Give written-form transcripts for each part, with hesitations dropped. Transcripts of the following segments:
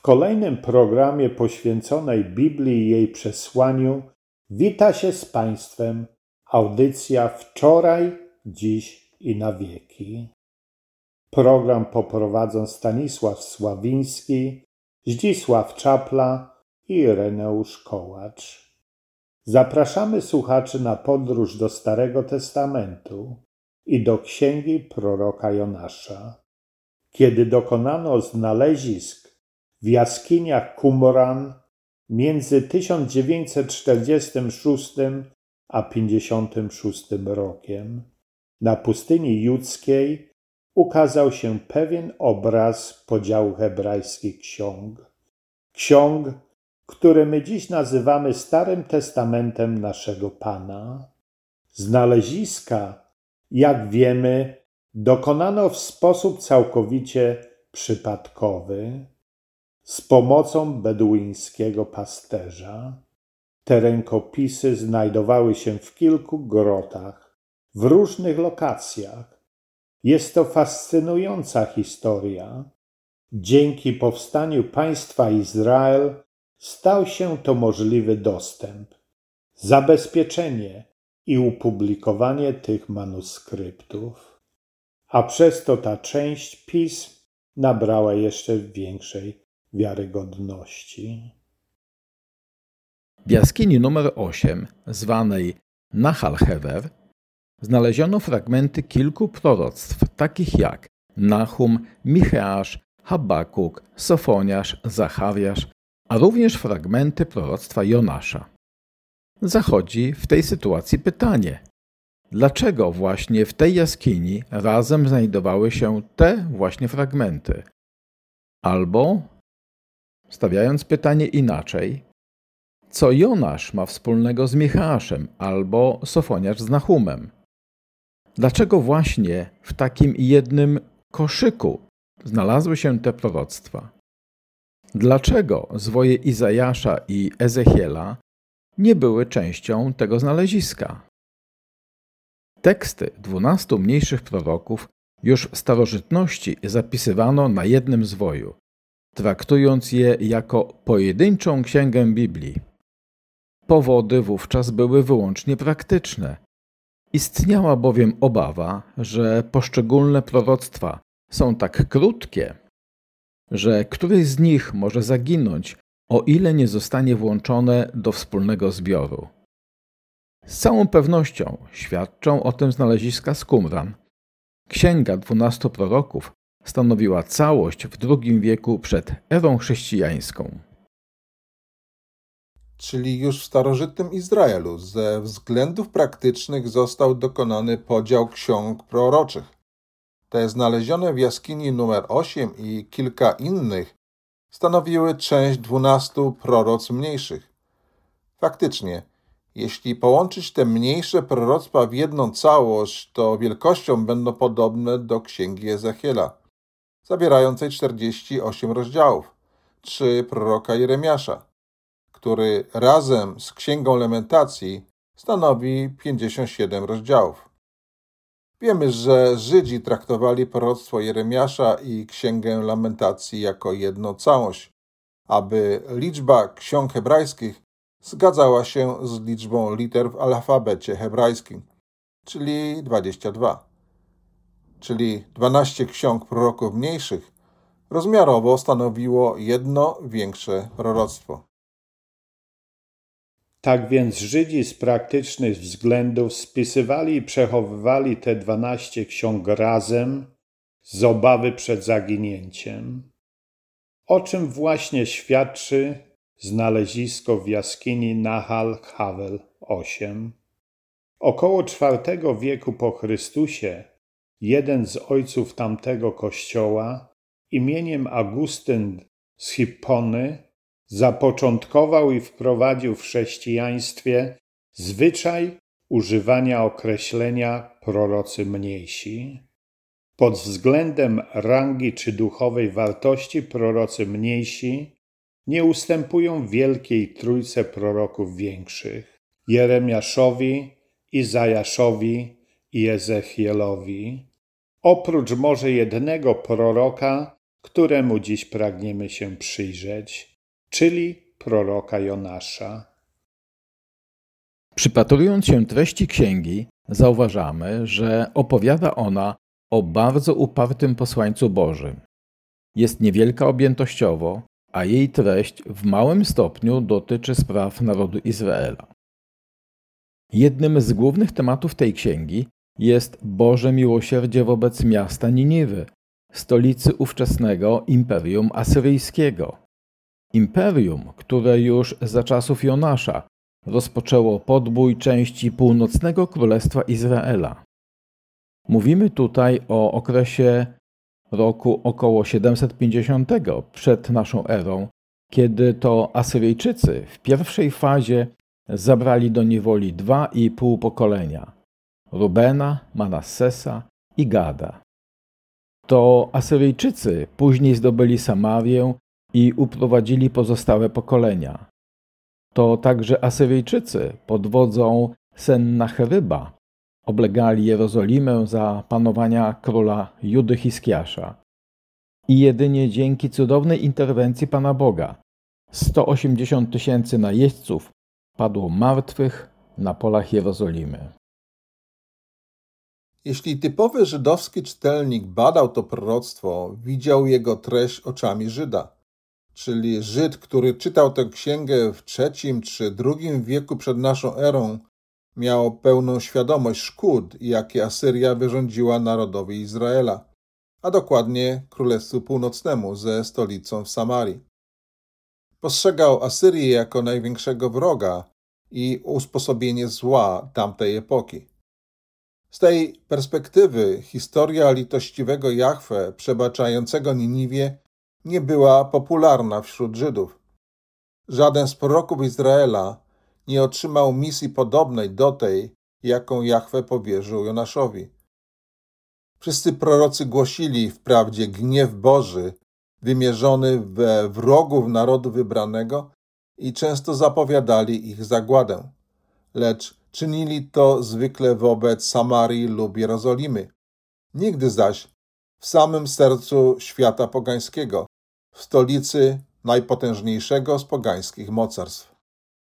kolejnym programie poświęconej Biblii i jej przesłaniu wita się z Państwem audycja Wczoraj, Dziś i na wieki. Program poprowadzą Stanisław Sławiński, Zdzisław Czapla i Ireneusz Kołacz. Zapraszamy słuchaczy na podróż do Starego Testamentu i do księgi proroka Jonasza. Kiedy dokonano znalezisk w jaskiniach Qumran między 1946 a 1956 rokiem, na pustyni judzkiej ukazał się pewien obraz podziału hebrajskich ksiąg. Ksiąg, które my dziś nazywamy Starym Testamentem naszego Pana. Znaleziska, jak wiemy, dokonano w sposób całkowicie przypadkowy, z pomocą beduińskiego pasterza. Te rękopisy znajdowały się w kilku grotach, w różnych lokacjach. Jest to fascynująca historia. Dzięki powstaniu państwa Izrael stał się to możliwy dostęp, zabezpieczenie i upublikowanie tych manuskryptów. A przez to ta część pism nabrała jeszcze większej wiarygodności. W jaskini numer 8, zwanej Nahal Hever, znaleziono fragmenty kilku proroctw, takich jak Nahum, Micheasz, Habakuk, Sofoniasz, Zachariasz, a również fragmenty proroctwa Jonasza. Zachodzi w tej sytuacji pytanie, dlaczego właśnie w tej jaskini razem znajdowały się te właśnie fragmenty? Albo, stawiając pytanie inaczej, co Jonasz ma wspólnego z Micheaszem albo Sofoniasz z Nahumem? Dlaczego właśnie w takim jednym koszyku znalazły się te proroctwa? Dlaczego zwoje Izajasza i Ezechiela nie były częścią tego znaleziska? Teksty 12 mniejszych proroków już w starożytności zapisywano na jednym zwoju, traktując je jako pojedynczą księgę Biblii. Powody wówczas były wyłącznie praktyczne. Istniała bowiem obawa, że poszczególne proroctwa są tak krótkie, że któreś z nich może zaginąć, o ile nie zostanie włączone do wspólnego zbioru. Z całą pewnością świadczą o tym znaleziska z Qumran. Księga 12 proroków stanowiła całość w II wieku przed erą chrześcijańską. Czyli już w starożytnym Izraelu ze względów praktycznych został dokonany podział ksiąg proroczych. Te znalezione w jaskini numer 8 i kilka innych stanowiły część 12 proroctw mniejszych. Faktycznie, jeśli połączyć te mniejsze proroctwa w jedną całość, to wielkością będą podobne do księgi Ezechiela, zawierającej 48 rozdziałów, czy proroka Jeremiasza, który razem z księgą Lamentacji stanowi 57 rozdziałów. Wiemy, że Żydzi traktowali proroctwo Jeremiasza i księgę Lamentacji jako jedną całość, aby liczba ksiąg hebrajskich zgadzała się z liczbą liter w alfabecie hebrajskim, czyli 22. Czyli 12 ksiąg proroków mniejszych rozmiarowo stanowiło jedno większe proroctwo. Tak więc Żydzi z praktycznych względów spisywali i przechowywali te 12 ksiąg razem z obawy przed zaginięciem, o czym właśnie świadczy znalezisko w jaskini Nahal Havel 8. Około IV wieku po Chrystusie jeden z ojców tamtego kościoła imieniem Augustyn z Hippony zapoczątkował i wprowadził w chrześcijaństwie zwyczaj używania określenia prorocy mniejsi. Pod względem rangi czy duchowej wartości prorocy mniejsi nie ustępują wielkiej trójce proroków większych: Jeremiaszowi, Izajaszowi i Ezechielowi. Oprócz może jednego proroka, któremu dziś pragniemy się przyjrzeć, czyli proroka Jonasza. Przypatrując się treści księgi, zauważamy, że opowiada ona o bardzo upartym posłańcu Bożym. Jest niewielka objętościowo, a jej treść w małym stopniu dotyczy spraw narodu Izraela. Jednym z głównych tematów tej księgi jest Boże miłosierdzie wobec miasta Niniwy, stolicy ówczesnego Imperium Asyryjskiego. Imperium, które już za czasów Jonasza rozpoczęło podbój części północnego Królestwa Izraela. Mówimy tutaj o okresie roku około 750 przed naszą erą, kiedy to Asyryjczycy w pierwszej fazie zabrali do niewoli 2,5 pokolenia – Rubena, Manassesa i Gada. To Asyryjczycy później zdobyli Samarię i uprowadzili pozostałe pokolenia. To także Asyryjczycy pod wodzą Sennacheryba oblegali Jerozolimę za panowania króla Judy Hiskiasza. I jedynie dzięki cudownej interwencji Pana Boga 180 000 najeźdźców padło martwych na polach Jerozolimy. Jeśli typowy żydowski czytelnik badał to proroctwo, widział jego treść oczami Żyda. Czyli Żyd, który czytał tę księgę w III czy II wieku przed naszą erą, miał pełną świadomość szkód, jakie Asyria wyrządziła narodowi Izraela, a dokładnie Królestwu Północnemu ze stolicą w Samarii. Postrzegał Asyrię jako największego wroga i usposobienie zła tamtej epoki. Z tej perspektywy historia litościwego Jahwe przebaczającego Niniwie nie była popularna wśród Żydów. Żaden z proroków Izraela nie otrzymał misji podobnej do tej, jaką Jahwe powierzył Jonaszowi. Wszyscy prorocy głosili wprawdzie gniew Boży wymierzony we wrogów narodu wybranego i często zapowiadali ich zagładę, lecz czynili to zwykle wobec Samarii lub Jerozolimy. Nigdy zaś w samym sercu świata pogańskiego, w stolicy najpotężniejszego z pogańskich mocarstw.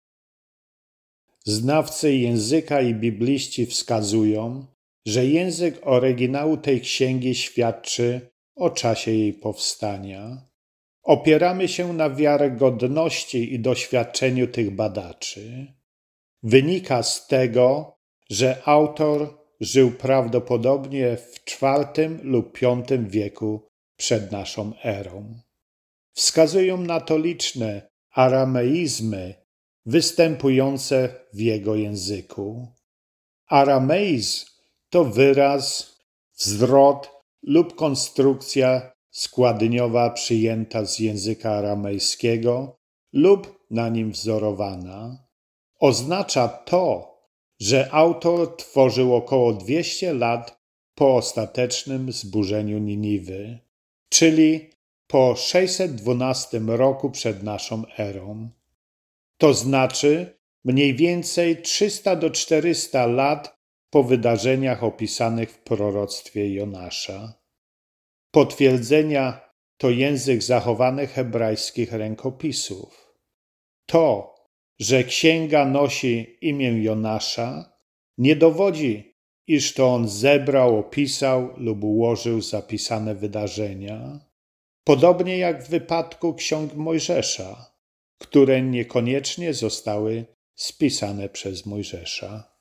Znawcy języka i bibliści wskazują, że język oryginału tej księgi świadczy o czasie jej powstania. Opieramy się na wiarygodności i doświadczeniu tych badaczy. Wynika z tego, że autor żył prawdopodobnie w IV lub V wieku przed naszą erą. Wskazują na to liczne arameizmy występujące w jego języku. Arameizm to wyraz, zwrot lub konstrukcja składniowa przyjęta z języka aramejskiego lub na nim wzorowana. Oznacza to, że autor tworzył około 200 lat po ostatecznym zburzeniu Niniwy, czyli po 612 roku przed naszą erą. To znaczy mniej więcej 300 do 400 lat po wydarzeniach opisanych w proroctwie Jonasza. Potwierdzenia to język zachowanych hebrajskich rękopisów. To, że księga nosi imię Jonasza, nie dowodzi, iż to on zebrał, opisał lub ułożył zapisane wydarzenia, podobnie jak w wypadku ksiąg Mojżesza, które niekoniecznie zostały spisane przez Mojżesza.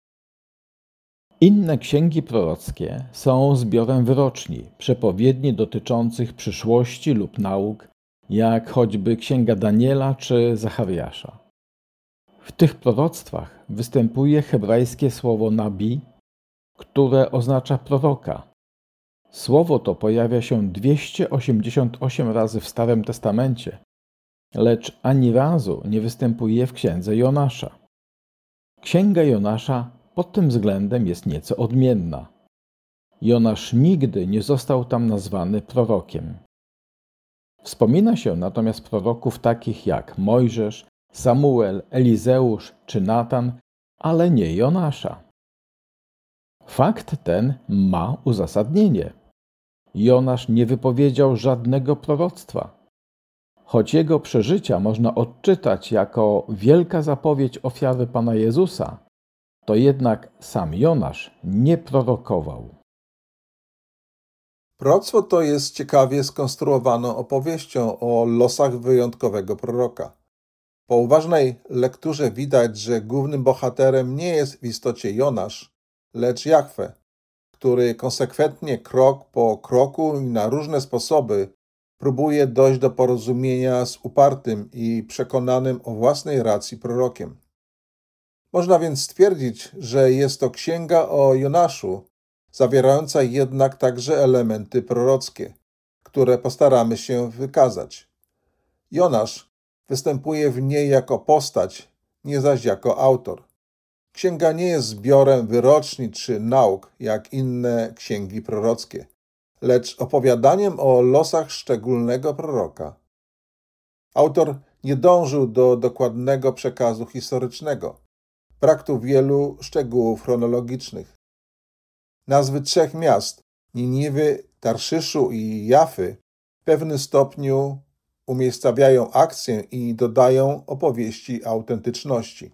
Inne księgi prorockie są zbiorem wyroczni, przepowiedni dotyczących przyszłości lub nauk, jak choćby księga Daniela czy Zachariasza. W tych proroctwach występuje hebrajskie słowo nabi, które oznacza proroka. Słowo to pojawia się 288 razy w Starym Testamencie, lecz ani razu nie występuje w księdze Jonasza. Księga Jonasza pod tym względem jest nieco odmienna. Jonasz nigdy nie został tam nazwany prorokiem. Wspomina się natomiast proroków takich jak Mojżesz, Samuel, Elizeusz czy Natan, ale nie Jonasza. Fakt ten ma uzasadnienie. Jonasz nie wypowiedział żadnego proroctwa. Choć jego przeżycia można odczytać jako wielka zapowiedź ofiary Pana Jezusa, to jednak sam Jonasz nie prorokował. Proroctwo to jest ciekawie skonstruowaną opowieścią o losach wyjątkowego proroka. Po uważnej lekturze widać, że głównym bohaterem nie jest w istocie Jonasz, lecz Jahwe, który konsekwentnie krok po kroku i na różne sposoby próbuje dojść do porozumienia z upartym i przekonanym o własnej racji prorokiem. Można więc stwierdzić, że jest to księga o Jonaszu, zawierająca jednak także elementy prorockie, które postaramy się wykazać. Jonasz występuje w niej jako postać, nie zaś jako autor. Księga nie jest zbiorem wyroczni czy nauk, jak inne księgi prorockie, lecz opowiadaniem o losach szczególnego proroka. Autor nie dążył do dokładnego przekazu historycznego. Brak tu wielu szczegółów chronologicznych. Nazwy 3 miast, Niniwy, Tarszyszu i Jafy, w pewnym stopniu umiejscawiają akcję i dodają opowieści autentyczności.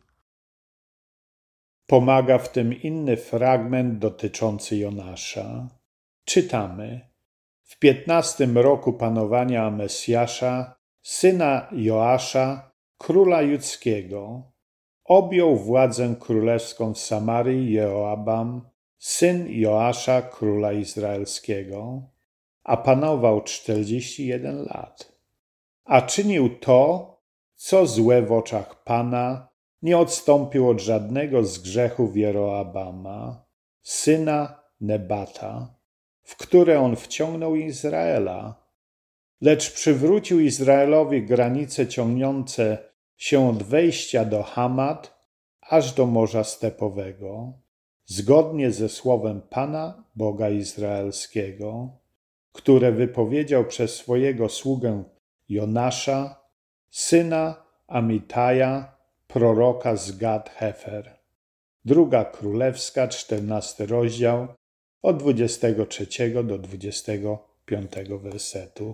Pomaga w tym inny fragment dotyczący Jonasza. Czytamy: w 15 roku panowania Mesjasza, syna Joasza, króla judzkiego, objął władzę królewską w Samarii Jeroabam, syn Joasza, króla izraelskiego, a panował 41 lat. A czynił to, co złe w oczach Pana, nie odstąpił od żadnego z grzechów Jeroabama, syna Nebata, w które on wciągnął Izraela, lecz przywrócił Izraelowi granice ciągnące się od wejścia do Hamat aż do Morza Stepowego, zgodnie ze słowem Pana, Boga Izraelskiego, które wypowiedział przez swojego sługę Jonasza, syna Amitaja, proroka z Gad-Hefer. 2 Królewska, 14 rozdział, od 23 do 25 wersetu.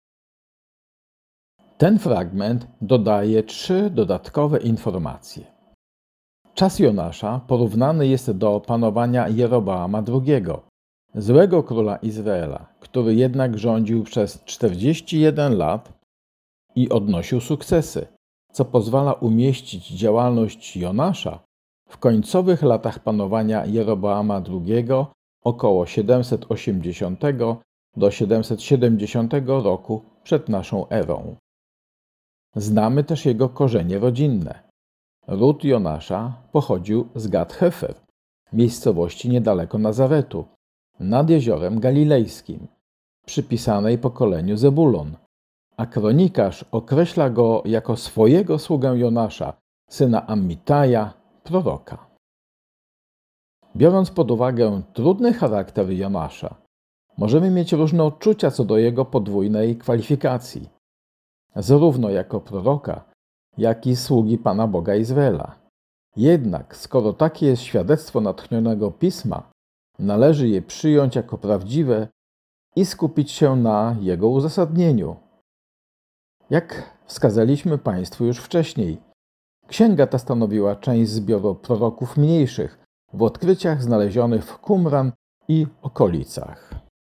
Ten fragment dodaje 3 dodatkowe informacje. Czas Jonasza porównany jest do panowania Jeroboama II, złego króla Izraela, który jednak rządził przez 41 lat i odnosił sukcesy, co pozwala umieścić działalność Jonasza w końcowych latach panowania Jeroboama II około 780 do 770 roku przed naszą erą. Znamy też jego korzenie rodzinne. Ród Jonasza pochodził z Gad-Hefer, miejscowości niedaleko Nazaretu, nad jeziorem Galilejskim, przypisanej pokoleniu Zebulon, a kronikarz określa go jako swojego sługę Jonasza, syna Ammitaja, proroka. Biorąc pod uwagę trudny charakter Jonasza, możemy mieć różne odczucia co do jego podwójnej kwalifikacji, zarówno jako proroka, jak i sługi Pana Boga Izraela. Jednak, skoro takie jest świadectwo natchnionego Pisma, należy je przyjąć jako prawdziwe i skupić się na jego uzasadnieniu. Jak wskazaliśmy Państwu już wcześniej, księga ta stanowiła część zbioru proroków mniejszych w odkryciach znalezionych w Qumran i okolicach.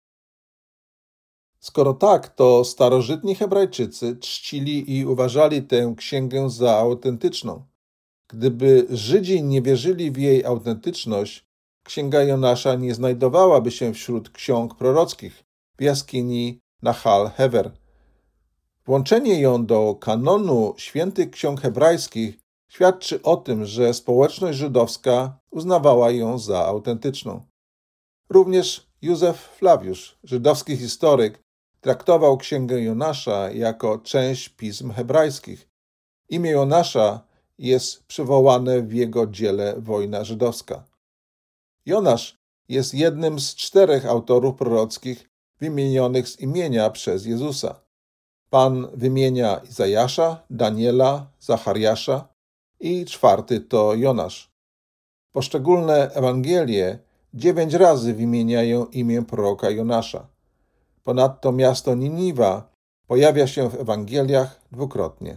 Skoro tak, to starożytni Hebrajczycy czcili i uważali tę księgę za autentyczną. Gdyby Żydzi nie wierzyli w jej autentyczność, księga Jonasza nie znajdowałaby się wśród ksiąg prorockich w jaskini Nahal Hever. Włączenie ją do kanonu świętych ksiąg hebrajskich świadczy o tym, że społeczność żydowska uznawała ją za autentyczną. Również Józef Flawiusz, żydowski historyk, traktował księgę Jonasza jako część pism hebrajskich. Imię Jonasza jest przywołane w jego dziele Wojna żydowska. Jonasz jest jednym z 4 autorów prorockich wymienionych z imienia przez Jezusa. Pan wymienia Izajasza, Daniela, Zachariasza i 4 to Jonasz. Poszczególne Ewangelie 9 razy wymieniają imię proroka Jonasza. Ponadto miasto Niniwa pojawia się w Ewangeliach dwukrotnie.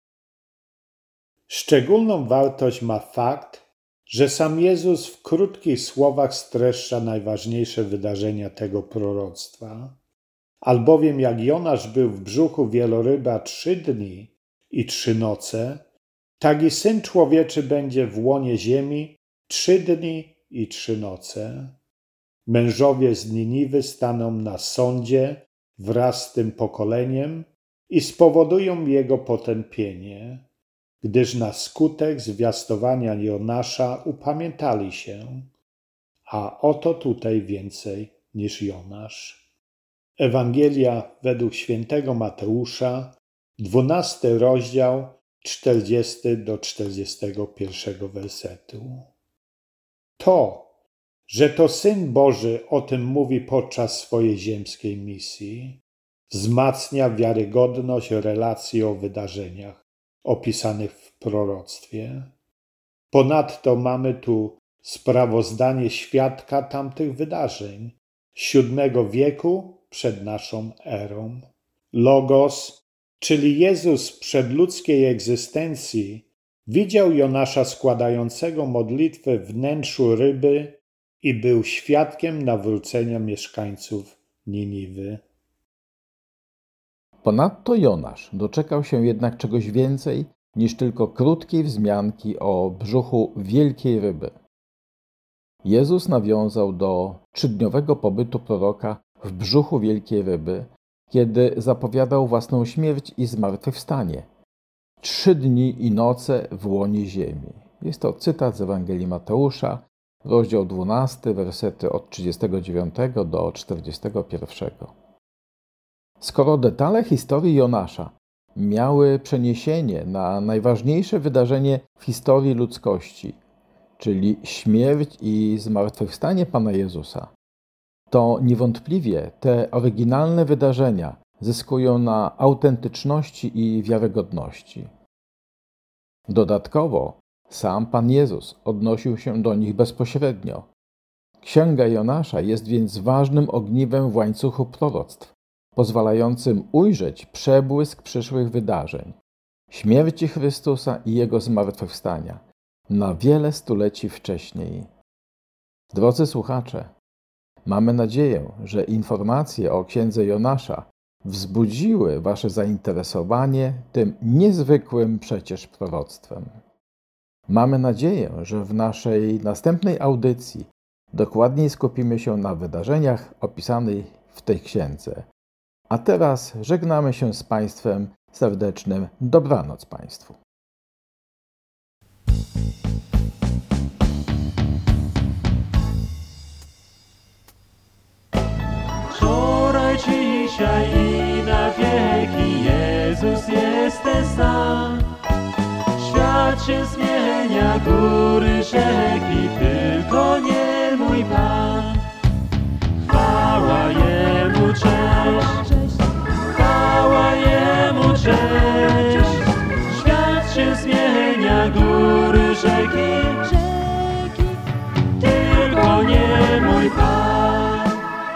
Szczególną wartość ma fakt, że sam Jezus w krótkich słowach streszcza najważniejsze wydarzenia tego proroctwa, albowiem jak Jonasz był w brzuchu wieloryba 3 dni i 3 noce, tak i Syn Człowieczy będzie w łonie ziemi 3 dni i 3 noce. Mężowie z Niniwy staną na sądzie wraz z tym pokoleniem i spowodują jego potępienie, gdyż na skutek zwiastowania Jonasza upamiętali się, a oto tutaj więcej niż Jonasz. Ewangelia według świętego Mateusza, 12 rozdział, 40 do 41 wersetu. To, że to Syn Boży o tym mówi podczas swojej ziemskiej misji, wzmacnia wiarygodność relacji o wydarzeniach opisanych w proroctwie. Ponadto mamy tu sprawozdanie świadka tamtych wydarzeń, VII wieku przed naszą erą. Logos, czyli Jezus w przedludzkiej egzystencji, widział Jonasza składającego modlitwę w wnętrzu ryby i był świadkiem nawrócenia mieszkańców Niniwy. Ponadto Jonasz doczekał się jednak czegoś więcej niż tylko krótkiej wzmianki o brzuchu wielkiej ryby. Jezus nawiązał do 3-dniowego pobytu proroka w brzuchu wielkiej ryby, kiedy zapowiadał własną śmierć i zmartwychwstanie. 3 dni i noce w łonie ziemi. Jest to cytat z Ewangelii Mateusza, rozdział 12, wersety od 39 do 41. Skoro detale historii Jonasza miały przeniesienie na najważniejsze wydarzenie w historii ludzkości, czyli śmierć i zmartwychwstanie Pana Jezusa, to niewątpliwie te oryginalne wydarzenia zyskują na autentyczności i wiarygodności. Dodatkowo sam Pan Jezus odnosił się do nich bezpośrednio. Księga Jonasza jest więc ważnym ogniwem w łańcuchu proroctw, pozwalającym ujrzeć przebłysk przyszłych wydarzeń, śmierci Chrystusa i Jego zmartwychwstania na wiele stuleci wcześniej. Drodzy słuchacze, mamy nadzieję, że informacje o księdze Jonasza wzbudziły wasze zainteresowanie tym niezwykłym przecież proroctwem. Mamy nadzieję, że w naszej następnej audycji dokładniej skupimy się na wydarzeniach opisanych w tej księdze. A teraz żegnamy się z Państwem serdecznym dobranoc Państwu. Wczoraj, dzisiaj i na wieki Jezus jest ten sam. Świat się zmienia, góry, rzeki, tylko nie mój Pan. Chwała Jemu, cześć, chwała Jemu, cześć. Świat się zmienia, góry, rzeki, tylko nie mój Pan.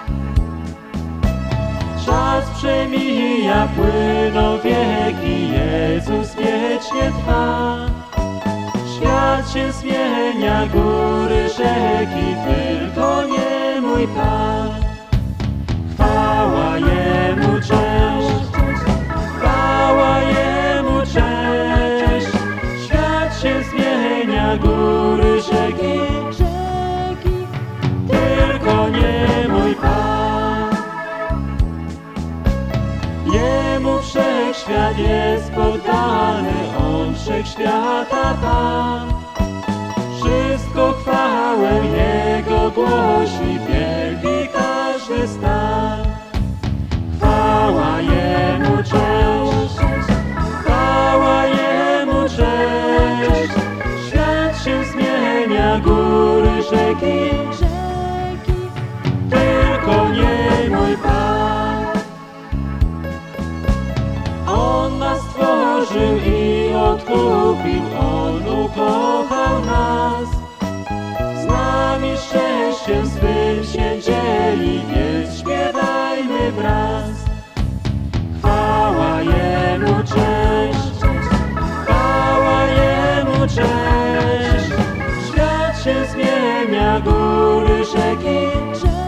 Czas przemija, płyną wieki, Jezus wiecznie trwa. Świat się zmienia, góry, rzeki, tylko nie mój Pan. Chwała Jemu, cześć, chwała Jemu, cześć. Świat się zmienia, góry, rzeki, tylko nie mój Pan. Jemu wszechświat jest poddany, On wszechświata Pan. Wszystko chwałę Jego głosi, wielbi każdy stan. Chwała Jemu, cześć, chwała Jemu, cześć. Świat się zmienia, góry, rzeki, tylko nie mój Pan. On nas stworzył i odkupił, On ukochał nas. Z nami szczęściem swym się dzieli, więc śpiewajmy wraz. zmienia góry, rzeki,